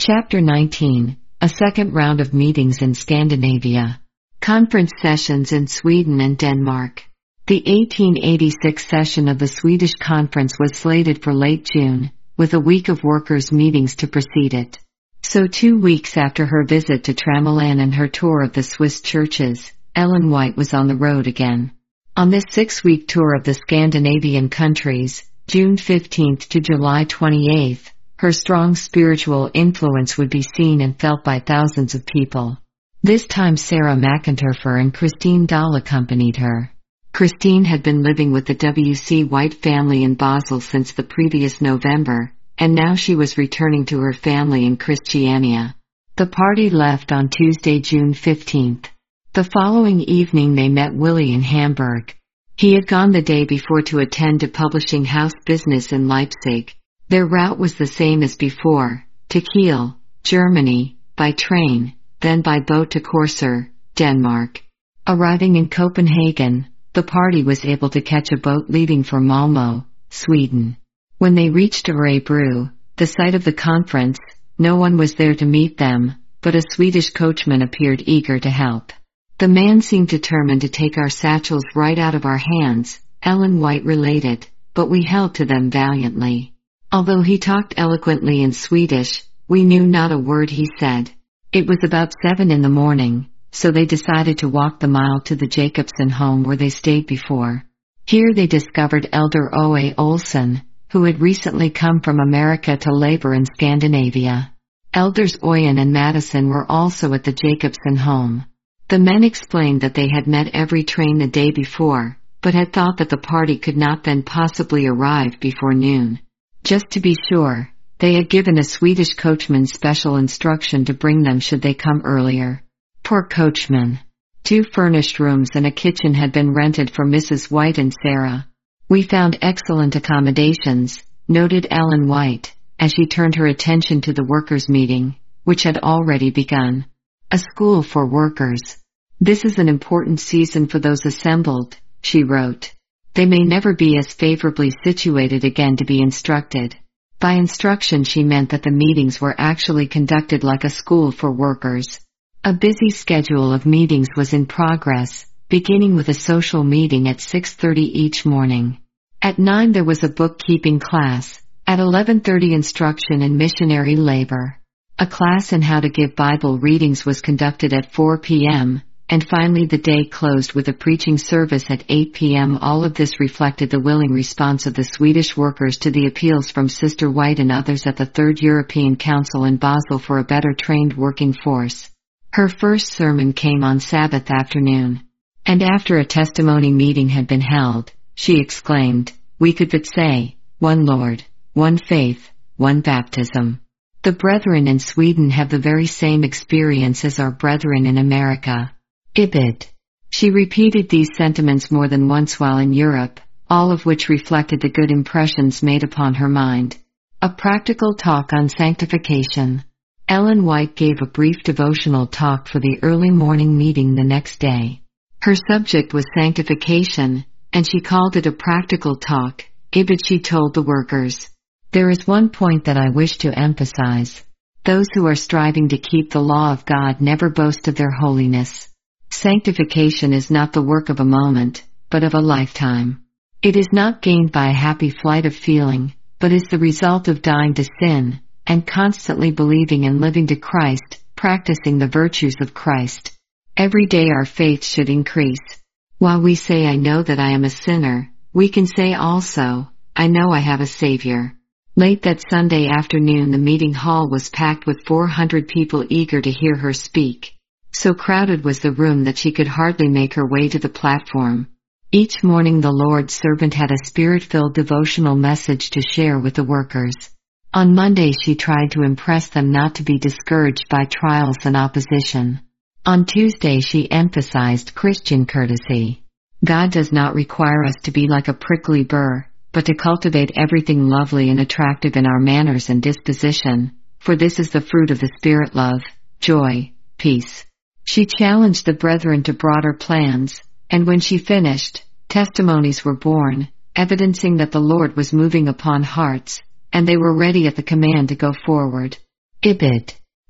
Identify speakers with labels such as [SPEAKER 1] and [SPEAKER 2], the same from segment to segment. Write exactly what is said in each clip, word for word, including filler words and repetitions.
[SPEAKER 1] Chapter nineteen. A second round of meetings in Scandinavia. Conference sessions in Sweden and Denmark. The eighteen eighty-six session of the Swedish conference was slated for late June, with a week of workers' meetings to precede it. So two weeks after her visit to Tramalan and her tour of the Swiss churches, Ellen White was on the road again. On this six-week tour of the Scandinavian countries, June fifteenth to July twenty-eighth, her strong spiritual influence would be seen and felt by thousands of people. This time Sarah McIntyre and Christine Dahl accompanied her. Christine had been living with the W C White family in Basel since the previous November, and now she was returning to her family in Christiania. The party left on Tuesday, June fifteenth. The following evening they met Willie in Hamburg. He had gone the day before to attend to publishing house business in Leipzig. Their route was the same as before, to Kiel, Germany, by train, then by boat to Korsør, Denmark. Arriving in Copenhagen, the party was able to catch a boat leaving for Malmö, Sweden. When they reached Örebro, the site of the conference, no one was there to meet them, but a Swedish coachman appeared eager to help. The man seemed determined to take our satchels right out of our hands, Ellen White related, but we held to them valiantly. Although he talked eloquently in Swedish, we knew not a word he said. It was about seven in the morning, so they decided to walk the mile to the Jacobson home where they stayed before. Here they discovered Elder O A Olsen, who had recently come from America to labor in Scandinavia. Elders Oyen and Madison were also at the Jacobson home. The men explained that they had met every train the day before, but had thought that the party could not then possibly arrive before noon. Just to be sure, they had given a Swedish coachman special instruction to bring them should they come earlier. Poor coachman. Two furnished rooms and a kitchen had been rented for Missus White and Sarah. We found excellent accommodations, noted Ellen White, as she turned her attention to the workers' meeting, which had already begun. A school for workers. This is an important season for those assembled, she wrote. They may never be as favorably situated again to be instructed. By instruction she meant that the meetings were actually conducted like a school for workers. A busy schedule of meetings was in progress, beginning with a social meeting at six thirty each morning. At nine there was a bookkeeping class, at eleven thirty instruction in missionary labor. A class in how to give Bible readings was conducted at four p m, and finally the day closed with a preaching service at eight p m All of this reflected the willing response of the Swedish workers to the appeals from Sister White and others at the Third European Council in Basel for a better trained working force. Her first sermon came on Sabbath afternoon. And after a testimony meeting had been held, she exclaimed, "We could but say, one Lord, one faith, one baptism." The brethren in Sweden have the very same experience as our brethren in America. Ibid. She repeated these sentiments more than once while in Europe, all of which reflected the good impressions made upon her mind. A practical talk on sanctification. Ellen White gave a brief devotional talk for the early morning meeting the next day. Her subject was sanctification, and she called it a practical talk. Ibid. She told the workers, "There is one point that I wish to emphasize. Those who are striving to keep the law of God never boast of their holiness. Sanctification is not the work of a moment, but of a lifetime. It is not gained by a happy flight of feeling, but is the result of dying to sin, and constantly believing and living to Christ, practicing the virtues of Christ. Every day our faith should increase. While we say I know that I am a sinner, we can say also, I know I have a Savior." Late that Sunday afternoon the meeting hall was packed with four hundred people eager to hear her speak. So crowded was the room that she could hardly make her way to the platform. Each morning the Lord's servant had a spirit-filled devotional message to share with the workers. On Monday she tried to impress them not to be discouraged by trials and opposition. On Tuesday she emphasized Christian courtesy. God does not require us to be like a prickly burr, but to cultivate everything lovely and attractive in our manners and disposition, for this is the fruit of the Spirit: love, joy, peace. She challenged the brethren to broader plans, and when she finished, testimonies were born, evidencing that the Lord was moving upon hearts, and they were ready at the command to go forward. Ibid.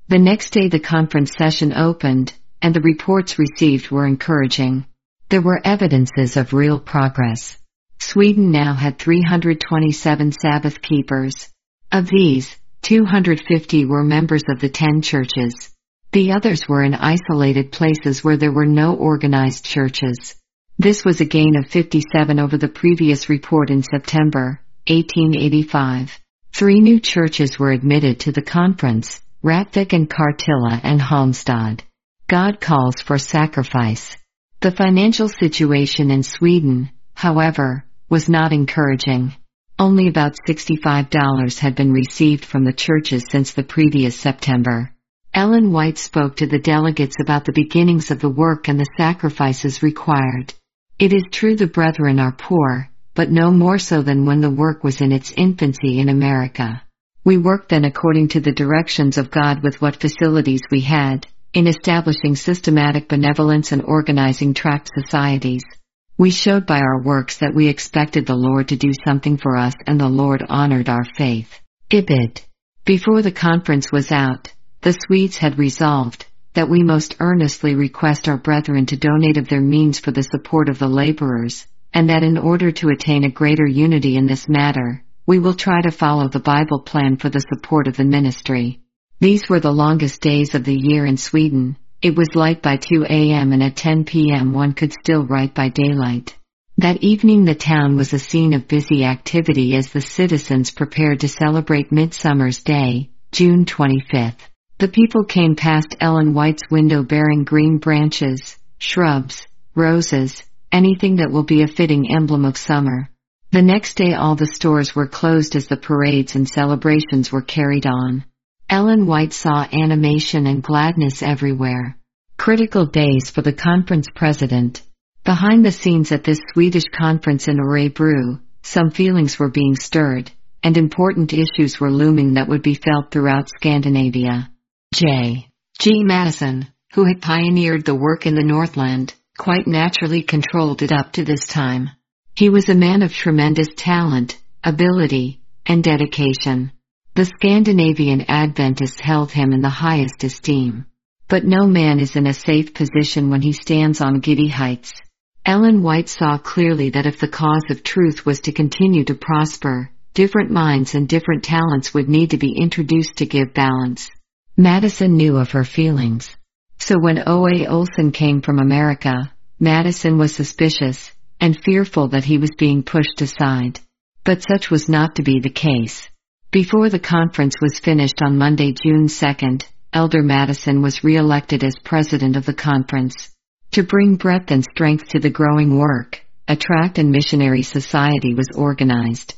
[SPEAKER 1] The next day the conference session opened, and the reports received were encouraging. There were evidences of real progress. Sweden now had three hundred twenty-seven Sabbath keepers. Of these, two hundred fifty were members of the ten churches. The others were in isolated places where there were no organized churches. This was a gain of fifty-seven over the previous report in September, eighteen eighty-five. Three new churches were admitted to the conference, Rättvik and Kartilla and Halmstad. God calls for sacrifice. The financial situation in Sweden, however, was not encouraging. Only about sixty-five dollars had been received from the churches since the previous September. Ellen White spoke to the delegates about the beginnings of the work and the sacrifices required. It is true the brethren are poor, but no more so than when the work was in its infancy in America. We worked then according to the directions of God with what facilities we had, in establishing systematic benevolence and organizing tract societies. We showed by our works that we expected the Lord to do something for us, and the Lord honored our faith. Ibid. Before the conference was out, the Swedes had resolved that we most earnestly request our brethren to donate of their means for the support of the laborers, and that in order to attain a greater unity in this matter, we will try to follow the Bible plan for the support of the ministry. These were the longest days of the year in Sweden. It was light by two a m and at ten p m one could still write by daylight. That evening the town was a scene of busy activity as the citizens prepared to celebrate Midsummer's Day, June twenty-fifth. The people came past Ellen White's window bearing green branches, shrubs, roses, anything that will be a fitting emblem of summer. The next day all the stores were closed as the parades and celebrations were carried on. Ellen White saw animation and gladness everywhere. Critical days for the conference president. Behind the scenes at this Swedish conference in Örebro, some feelings were being stirred, and important issues were looming that would be felt throughout Scandinavia. J. G. Madison, who had pioneered the work in the Northland, quite naturally controlled it up to this time. He was a man of tremendous talent, ability, and dedication. The Scandinavian Adventists held him in the highest esteem. But no man is in a safe position when he stands on giddy heights. Ellen White saw clearly that if the cause of truth was to continue to prosper, different minds and different talents would need to be introduced to give balance. Madison knew of her feelings. So when O A Olson came from America, Madison was suspicious, and fearful that he was being pushed aside. But such was not to be the case. Before the conference was finished on Monday, June second, Elder Madison was re-elected as president of the conference. To bring breadth and strength to the growing work, a tract and missionary society was organized.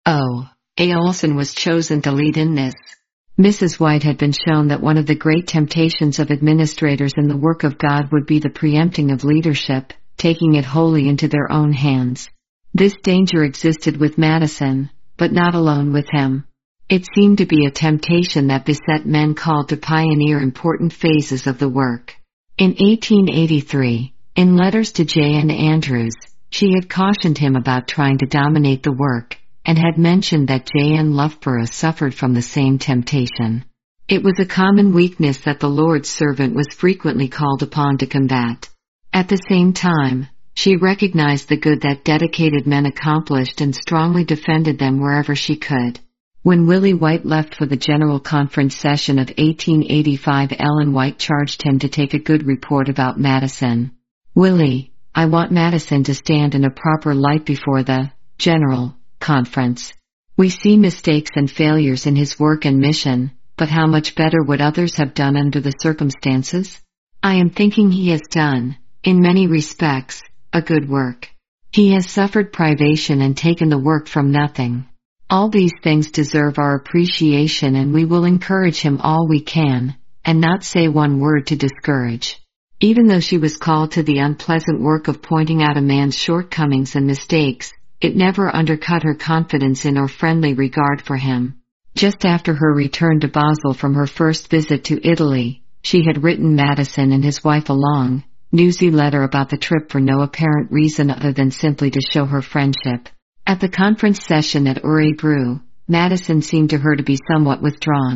[SPEAKER 1] O A Olson was chosen to lead in this. Missus White had been shown that one of the great temptations of administrators in the work of God would be the preempting of leadership, taking it wholly into their own hands. This danger existed with Madison, but not alone with him. It seemed to be a temptation that beset men called to pioneer important phases of the work. In eighteen eighty-three, in letters to J N Andrews, she had cautioned him about trying to dominate the work, and had mentioned that J N Loughborough suffered from the same temptation. It was a common weakness that the Lord's servant was frequently called upon to combat. At the same time, she recognized the good that dedicated men accomplished and strongly defended them wherever she could. When Willie White left for the General Conference session of eighteen eighty-five, Ellen White charged him to take a good report about Madison. "Willie, I want Madison to stand in a proper light before the General Conference. We see mistakes and failures in his work and mission, but how much better would others have done under the circumstances? I am thinking he has done, in many respects, a good work. He has suffered privation and taken the work from nothing. All these things deserve our appreciation, and we will encourage him all we can, and not say one word to discourage." Even though she was called to the unpleasant work of pointing out a man's shortcomings and mistakes, it never undercut her confidence in or friendly regard for him. Just after her return to Basel from her first visit to Italy, she had written Madison and his wife a long, newsy letter about the trip for no apparent reason other than simply to show her friendship. At the conference session at Örebro, Madison seemed to her to be somewhat withdrawn.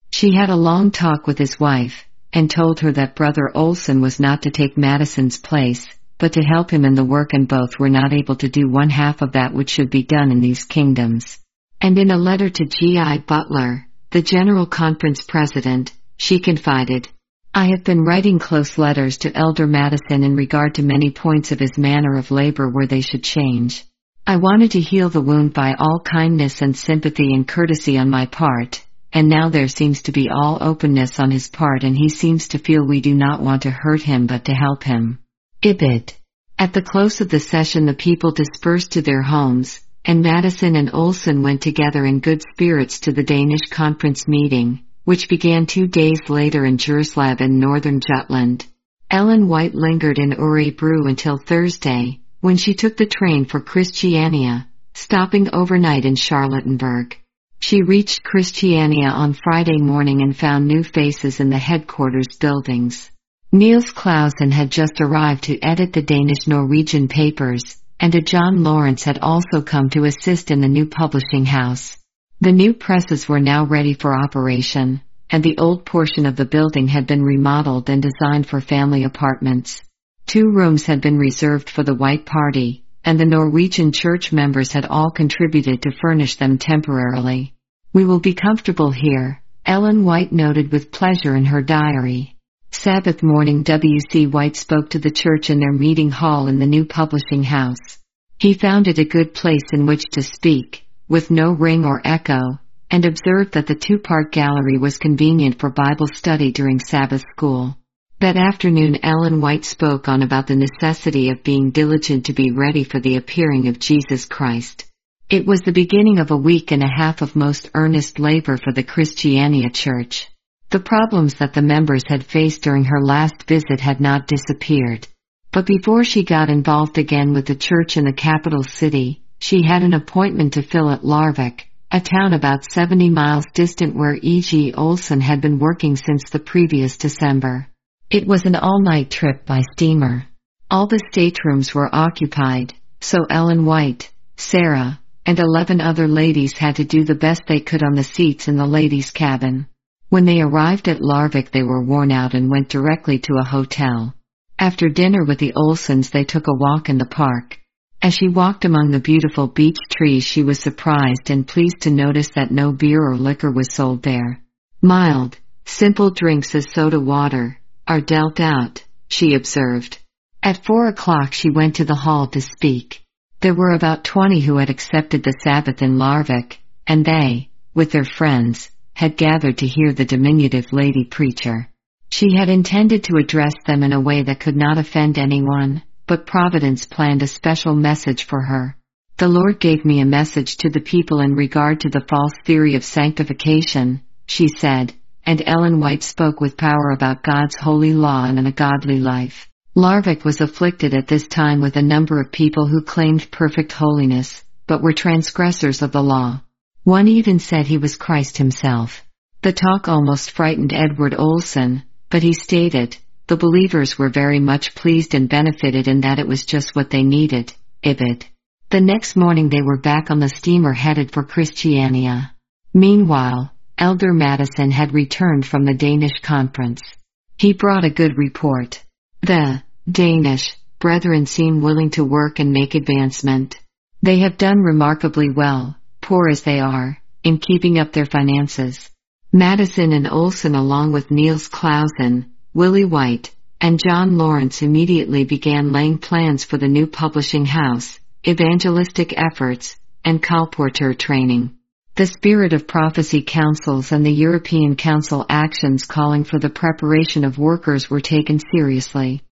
[SPEAKER 1] She had a long talk with his wife, and told her that Brother Olson was not to take Madison's place, but to help him in the work, and both were not able to do one half of that which should be done in these kingdoms. And in a letter to G I Butler, the General Conference President, she confided, "I have been writing close letters to Elder Madison in regard to many points of his manner of labor where they should change. I wanted to heal the wound by all kindness and sympathy and courtesy on my part, and now there seems to be all openness on his part, and he seems to feel we do not want to hurt him but to help him." Ibid. At the close of the session the people dispersed to their homes, and Madison and Olson went together in good spirits to the Danish conference meeting, which began two days later in Djurslav in northern Jutland. Ellen White lingered in Örebro until Thursday, when she took the train for Christiania, stopping overnight in Charlottenburg. She reached Christiania on Friday morning and found new faces in the headquarters buildings. Niels Clausen had just arrived to edit the Danish-Norwegian papers, and a John Lawrence had also come to assist in the new publishing house. The new presses were now ready for operation, and the old portion of the building had been remodeled and designed for family apartments. Two rooms had been reserved for the White Party, and the Norwegian church members had all contributed to furnish them temporarily. "We will be comfortable here," Ellen White noted with pleasure in her diary. Sabbath morning W C White spoke to the church in their meeting hall in the new publishing house. He found it a good place in which to speak, with no ring or echo, and observed that the two-part gallery was convenient for Bible study during Sabbath school. That afternoon Ellen White spoke on about the necessity of being diligent to be ready for the appearing of Jesus Christ. It was the beginning of a week and a half of most earnest labor for the Christiania Church. The problems that the members had faced during her last visit had not disappeared. But before she got involved again with the church in the capital city, she had an appointment to fill at Larvik, a town about seventy miles distant where E G Olson had been working since the previous December. It was an all-night trip by steamer. All the staterooms were occupied, so Ellen White, Sarah, and eleven other ladies had to do the best they could on the seats in the ladies' cabin. When they arrived at Larvik they were worn out and went directly to a hotel. After dinner with the Olsons they took a walk in the park. As she walked among the beautiful beech trees she was surprised and pleased to notice that no beer or liquor was sold there. Mild, simple drinks as soda water are dealt out, she observed. At four o'clock she went to the hall to speak. There were about twenty who had accepted the Sabbath in Larvik, and they, with their friends, had gathered to hear the diminutive lady preacher. She had intended to address them in a way that could not offend anyone, but Providence planned a special message for her. "The Lord gave me a message to the people in regard to the false theory of sanctification," she said, and Ellen White spoke with power about God's holy law and a godly life. Larvik was afflicted at this time with a number of people who claimed perfect holiness, but were transgressors of the law. One even said he was Christ himself. The talk almost frightened Edward Olson, but he stated, the believers were very much pleased and benefited and that it was just what they needed. Ibid. The next morning they were back on the steamer headed for Christiania. Meanwhile, Elder Madison had returned from the Danish conference. He brought a good report. The Danish brethren seem willing to work and make advancement. They have done remarkably well, poor as they are, in keeping up their finances. Madison and Olson along with Niels Clausen, Willie White, and John Lawrence immediately began laying plans for the new publishing house, evangelistic efforts, and colporteur training. The Spirit of Prophecy Councils and the European Council actions calling for the preparation of workers were taken seriously.